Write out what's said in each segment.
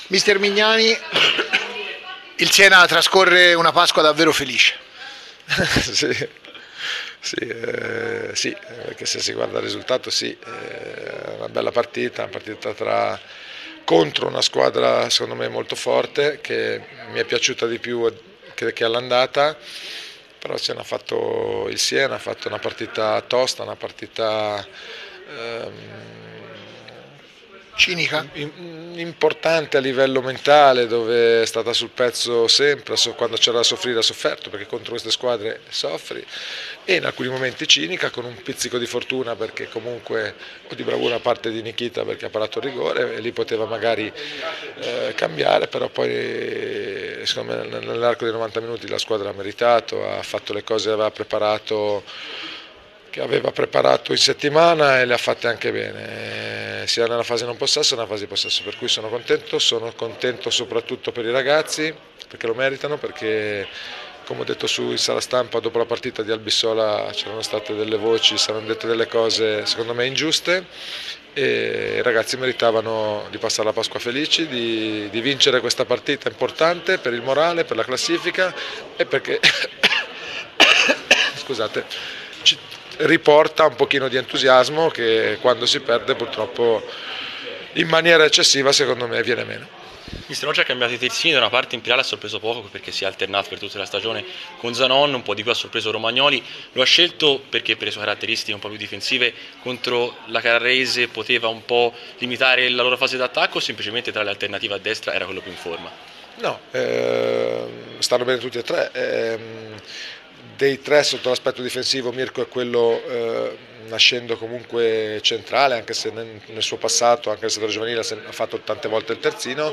Mister Mignani, il Siena trascorre una Pasqua davvero felice. Sì, sì, perché se si guarda il risultato sì, è una bella partita, contro una squadra secondo me molto forte che mi è piaciuta di più che all'andata, però il Siena ha fatto una partita tosta, una partita Cinica? importante a livello mentale, dove è stata sul pezzo sempre, quando c'era da soffrire ha sofferto, perché contro queste squadre soffri, e in alcuni momenti cinica, con un pizzico di fortuna, perché comunque, o di bravura a parte di Nikita perché ha parato il rigore e lì poteva magari cambiare, però poi secondo me nell'arco dei 90 minuti la squadra ha meritato, ha fatto le cose che aveva preparato in settimana e le ha fatte anche bene, sia nella fase non possesso che nella fase di possesso, per cui sono contento soprattutto per i ragazzi, perché lo meritano, perché come ho detto in sala stampa dopo la partita di Albissola c'erano state delle voci, saranno dette delle cose secondo me ingiuste, e i ragazzi meritavano di passare la Pasqua felici, di vincere questa partita importante per il morale, per la classifica e perché scusate, ci riporta un pochino di entusiasmo che quando si perde purtroppo in maniera eccessiva secondo me viene meno. Mister, oggi ha cambiato i terzini, da una parte Imperiale ha sorpreso poco perché si è alternato per tutta la stagione con Zanon, un po' di più ha sorpreso Romagnoli, lo ha scelto perché per le sue caratteristiche un po' più difensive contro la Carrarese poteva un po' limitare la loro fase d'attacco, o semplicemente tra le alternative a destra era quello più in forma? No, stanno bene tutti e tre. Dei tre sotto l'aspetto difensivo Mirko è quello nascendo comunque centrale, anche se nel suo passato, anche nel settore giovanile ha fatto tante volte il terzino,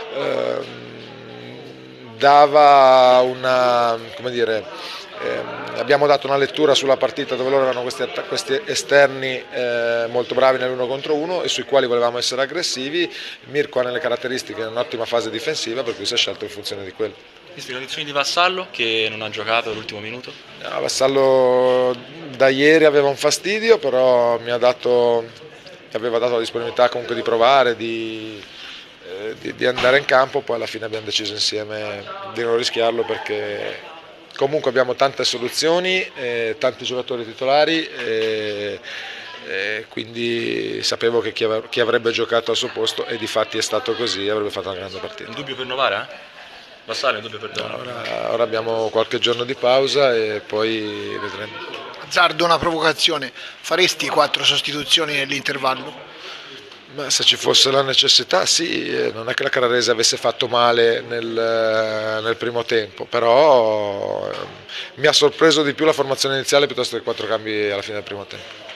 dava una, come dire, abbiamo dato una lettura sulla partita dove loro erano questi esterni molto bravi nell'uno contro uno e sui quali volevamo essere aggressivi. Mirko ha nelle caratteristiche un'ottima fase difensiva, per cui si è scelto in funzione di quello. Visto le condizioni di Vassallo che non ha giocato all'ultimo minuto? Vassallo da ieri aveva un fastidio, però aveva dato la disponibilità comunque di provare, di andare in campo, poi alla fine abbiamo deciso insieme di non rischiarlo perché comunque abbiamo tante soluzioni, tanti giocatori titolari e quindi sapevo che chi avrebbe giocato al suo posto, e difatti è stato così, avrebbe fatto una grande partita. Un dubbio per Novara? Vassallo, un dubbio per Novara? Ora abbiamo qualche giorno di pausa e poi vedremo. Azzardo una provocazione, faresti 4 sostituzioni nell'intervallo? Ma se ci fosse la necessità sì, non è che la Carrarese avesse fatto male nel primo tempo, però mi ha sorpreso di più la formazione iniziale piuttosto che 4 cambi alla fine del primo tempo.